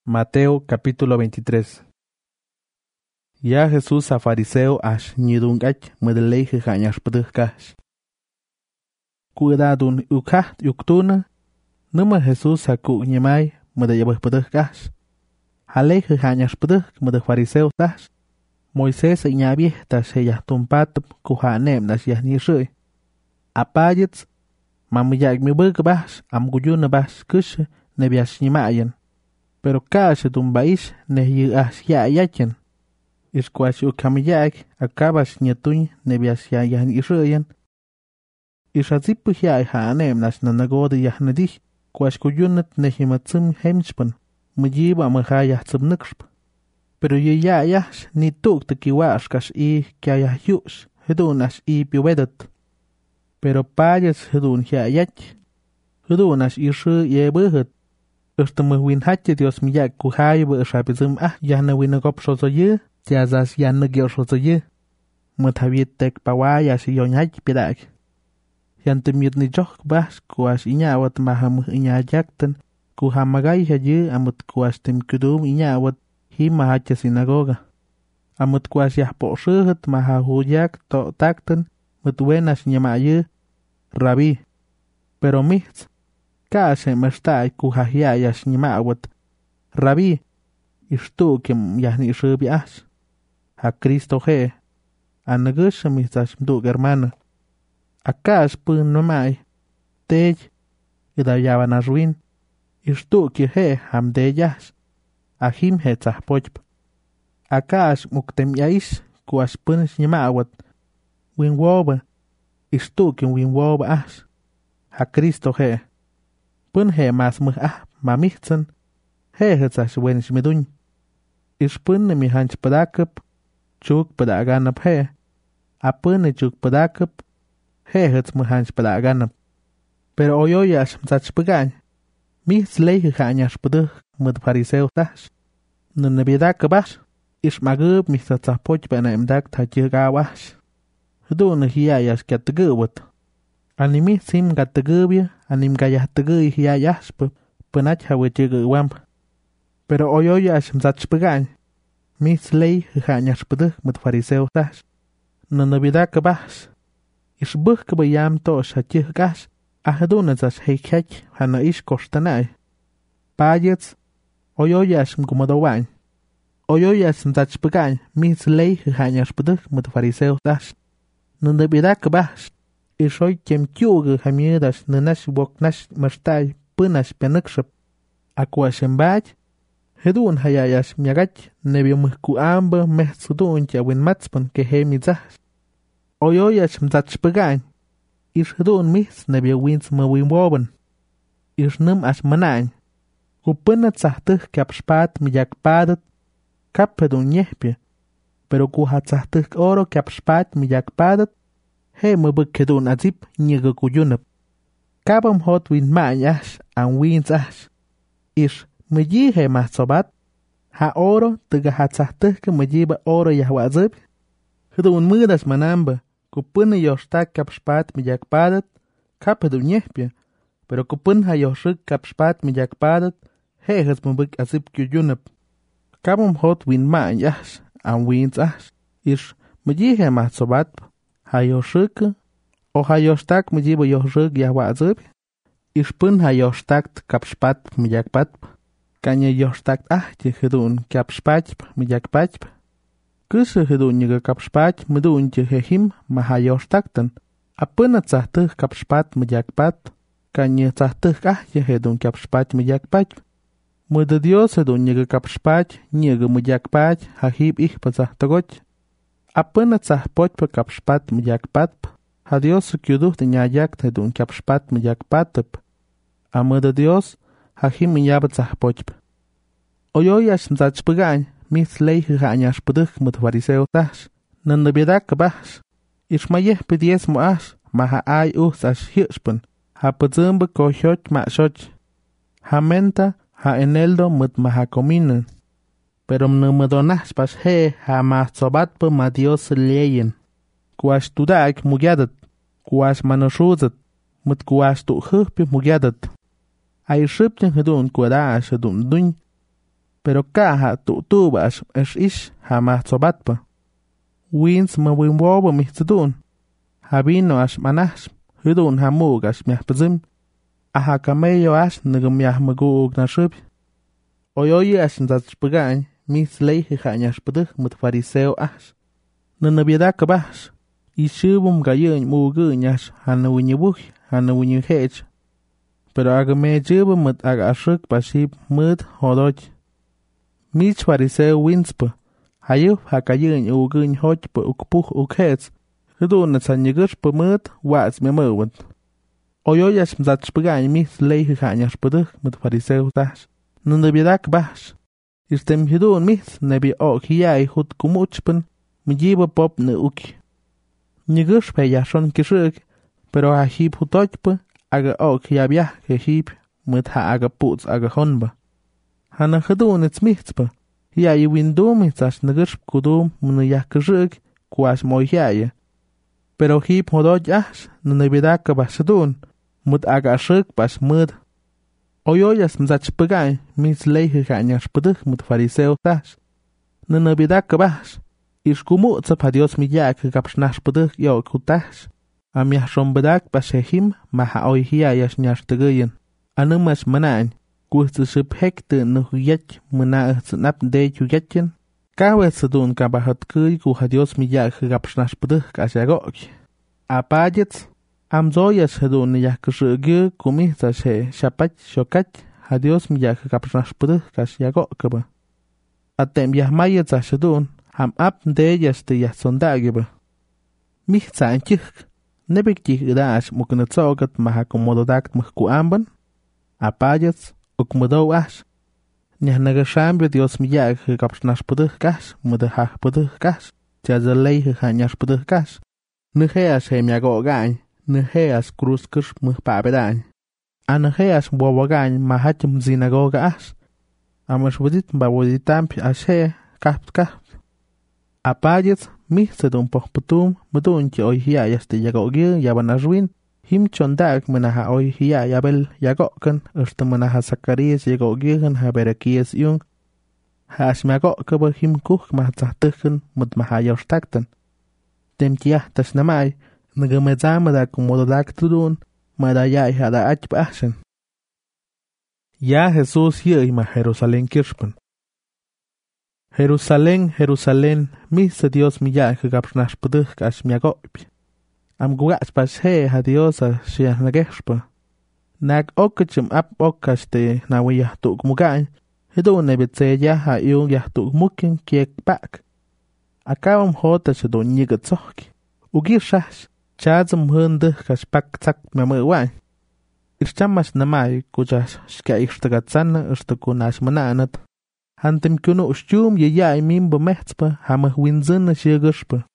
Mateo capítulo 23. Ya Jesús a fariseo ash nidungach medelei jañas pedujkash. Cuidadun ukaht yuktuna, numa Jesús a ku nyamai medeyabah pedujkash. Halei jañas pedujk mede fariseo tash. Moisés iñabi tash heyah tumpatup kuhanem dash yah nishui. Apayits, mamiyak mi bugbash am guyuna bash kush nebiash nimayan. Pero kash tumbaish nehi ash ya yachen. Iskwash ukamiyak akabash nyatuny nebiash ya yan ishuyan. Ishazipu ya hanem nash nanagode yahnadih. Kwash kuyunat nehi matsum hemchpan. Mujiba mahaya tsubnukshp. Pero ya yash ni tuk tekiwash kash kya yahyush. Hedun ash piwedat. Pero payas hedun ya yach. Hedun ash ishu yebuhut. Win hatje Dios miyak kuhay be shabizum yana winagop shozoye, tiazas yana gyosozoye. Mutavit tek pawaya si yonyaj pidak. Yantemit ni jok bas kuas inyawat maham inyajakten, kuhamagay haye amut kuas tim kudum inyawat hi mahatja sinagoga. Amut kuas yahpo shuhut mahahuyak to takten, mutwenas nyamaye, rabi. Pero mitz. Kase mestai kuhahya yash nimawat. Rabi, ishtu kim yahni shubi as. Ha Cristo he. Anagush mistash mdug hermano. Akas pun nomai. Tej. Idayaban arruin. Ishtu ki he hamde yash. Ahim he tzahpochp. Akas muktem yaish kuas punis nimawat. Win woba. Ishtu kim win woba as. Ha Cristo he. Pun he mas mamichtsen, he hetsash wenish medun. Ish pun mi hanch padakap, chuk padaganap he. A pun chuk padakap, he hets muhanch padaganap. Pero oyoyash msach pagan. Mis lei hanyash paduh mud fariseo tash. Nunabiedakabash, ish magub mistatzapoch bena imdak tajagawash. Hudun hiyayash katagawat. Animi sim gatagubia, anim gayatagui hiayashp, penach hawechigwamp. Pero oyoyash msachpagan. Mis lei hanyashpeduk mut fariseo tash. Nunabiedakabash. Ishbuh kabayam tosh hachihgash, ahadunazash heikach hana ish koshtanai. Payets, oyoyash mgumodowan. Oyoyash msachpagan, mis lei hanyashpeduk mut fariseo tash. Nunabiedakabash. Ishoy kem kyuge hamiedash nenash woknash mastai punash penukshap. Akwashembach. Hedun hayayash miagach nebiumku amba mehsudun win matspun ke hemizash. Oyoyash mzachpagan. Ish hedun mis nebiawins mawin woban. Ish num ash manan. Kupunat sahtuh kapspat mijakpadat. Kaphedun nyehpia. Pero kuhatsahtuh oro kapspat mijakpadat. He mubukkedun azip nyega kuyunap. Kabam hot win maayash an wins ash. Ish muji he masobat. Ha oro tiga hatsahtuhke mujiba oro yahwazib. Hudun mudas manamba. Kupun yoshtak kapspat mijakpadat. Kapedun nyehpia. Pero kupun ha yoshuk kapspat mijakpadat. He has mubuk azip kuyunap. Kabam hot win maayash an wins ash. Ish muji he masobat. Hayoshuk o hayoshtak mujibo yoshuk yahwazib. Ishpun hayoshtak kapspat mijakpat. Kanya yoshtak jehedun kapspat mijakpat. Kusu hedun yiga kapspat mudun jehehim mahayoshtaktan. Apuna tsahtuh kapspat mijakpat. Kanya tsahtuh jehedun kapspat mijakpat. Muda Dios hedun yiga kapspat yiga mijakpat hahib ihpazahtagoch. Apena tzahpoch pa kapspat mijakpat, ha Dios kyuduh tinyayak tedun kapspat mijakpatp. Amada Dios, ha him minyaba tzahpoch. Oyoyash mzachpagan, mis lei hanyashpaduk mut fariseo tash, nanabiedak bash. Ishmayeh pidies moash, maha ay sash hirspun, ha pazumba kohyoch mashoch. Ha menta, ha eneldo mut maha kominen. Pero mnumadonash pas he ha masobat pa ma Dios leyen. Kuash tudak mugyadat. Kuash manoshuzat. Mut kuash tu hukpi mugyadat. Ay shipchen hedun kuadash hedun duny. pero kaha tu'tuba ish hama tsobatpa. Wins ma wimwoba mihtudun. Habino manash, hudun hamug miahpazim. Aha camello nagam yahmagug na shub. Oyoyi nzatspagañ, mis ley hanyashpaduh mut fariseo Nanabiadak bash. Ishubum gayon muguñash hanawinyabuh, hanawinyahed. Pero agame jubum mut agashuk bashib mud hodoj. Mich fariseo winspa. Hayuf hakayon uguñ hojpa ukpuh ukheds. Hudun natsanyagush pa mud waz memawad. Oyoyash mzatspagañ mis ley hanyashpaduh mut fariseo dash. Nanabiadak bash. Istem hudun mis nebi hiyay hut kumuchpan. Mjiba pop na uki. Nyigush pe yashon kishuk, pero hajib hutojpa, aga yabiah hejib, mut aga putz aga honba. Hana hadun its michtspa, hiyayi windum its nagush kudum munayah kishuk, kuash moyhaya. Pero hib hodoj nanabidaka bashadun, mut aga ashuk bash mud. Oyoyas mzachpagay, mis leihe hanyashpaduk mut fariseo tash. Nanabidaka bash. Ishkumutsa pa Dios miyak kapshnashpaduh yo kutash. Amiashombadak bashehim maha oihiayash nyashtagayan. Anumash manañ. Kuhtziship hekte nuhyach munahznap de yuyachin. Kawetsadun kabahatkuy kuha Dios miyak kapshnashpaduh kashagok. Apayets. Amzoyash hadun yakashugyu kumihtashe shapach shokach. Ha Dios miyak kapshnashpaduh kashagokaba. Atem yahmayets ashadun. Ham ap de yaste yasondagiba. Mich zainchik. Nebik dash muknatsogat mahakomododakt mukkuamban. Apayats, ukmudo ash. Nyahnagashambio Dios miyag kapsnashpuduh kash, mudahahpuduh kash. Tiazalei hanyashpuduh kash. Nuheas hemyago gañ, nuheas kruskush mukpabedañ. Anaheas wawagañ mahachum zinagoga ash. Amashwudit bawuditampi ashe, kapt. Apayets, mihsedun pohputum, mudun ki oihiyayas de yagogil yabanashwin, him chondag menaha oihiyayabel yagokan, menaha Zacarias yagogilhan haberakias yung, hashmagokaba him kuch mahatzahtuchen mud mahayostakten. Dem tiahtas namay, nagamedzamada kumododactudun, madayay hada achbashen. Ya Jesús yima Jerusalén kirshpan. Jerusalén, misa Dios miyak kapsnashpaduh kash miagopy. Am guach pashe ha Dios a shiah nageshpa. Nag okachim ap okaste nawiyah tuk mugañ, hidun nebitseya ha yung yah tuk mukin kiek pak. Akawam hota shadun nyigatsohki. Ugir shash, chadzam hunduh kash pak tsak mamawañ. Irchamash namay kujash shka ishtagatsana ishtakunash mananat. Hantem kuno ushchum yayay mimba mehtzpa hamah winzin shigashpa.